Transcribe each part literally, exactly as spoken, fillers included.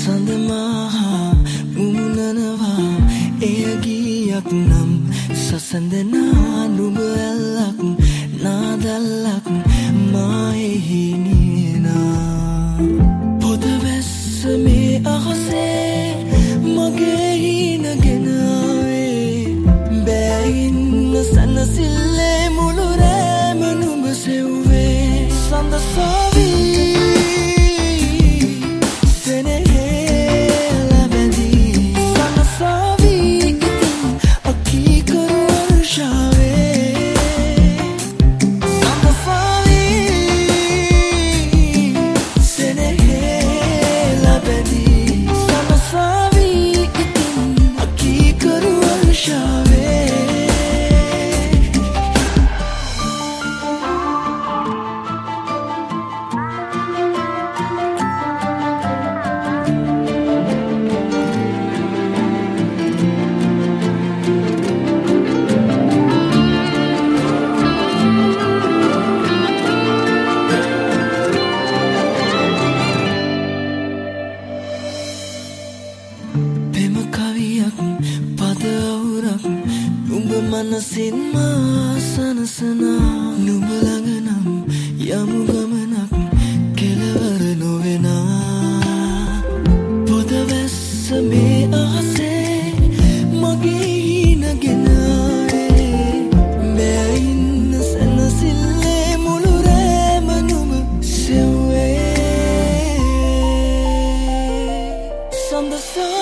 සඳමහා මුමුණනවා එය ගීයක් නම් සසඳනා නුඹ ඇල්ලක් නාදල්ලක් මායෙහි නිනා පොද වැස්ස මේ අහසේ මගේ හිනගෙන ආවේ බෑඉන්න සැනසිල්ලේ මුළු රෑම නුඹ සෙව්වේ සඳ සාවී මනසින් මා සනසනා නුඹ ළඟ නම් යමු ගමනක් කෙලවර නොවෙනා පොද වැස්ස මේ අහසේ මගේ හිනගෙන ආවේ බෑඉන්න සැනසිල්ලේ මුළු රෑම නුඹ සෙව්වේ සඳ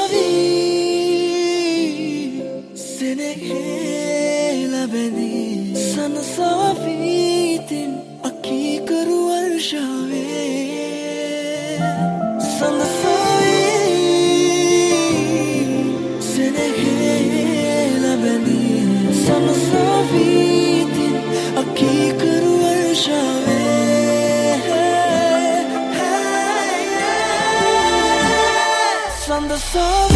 සාවී සෙනෙහේ සනසාවීතින් අකීකරු වර්ෂාවේ සනසාවී සෙනෙහේ ලබැදී සනසාවීතින් අකීකරු වර්ෂාවේ සඳ සාවී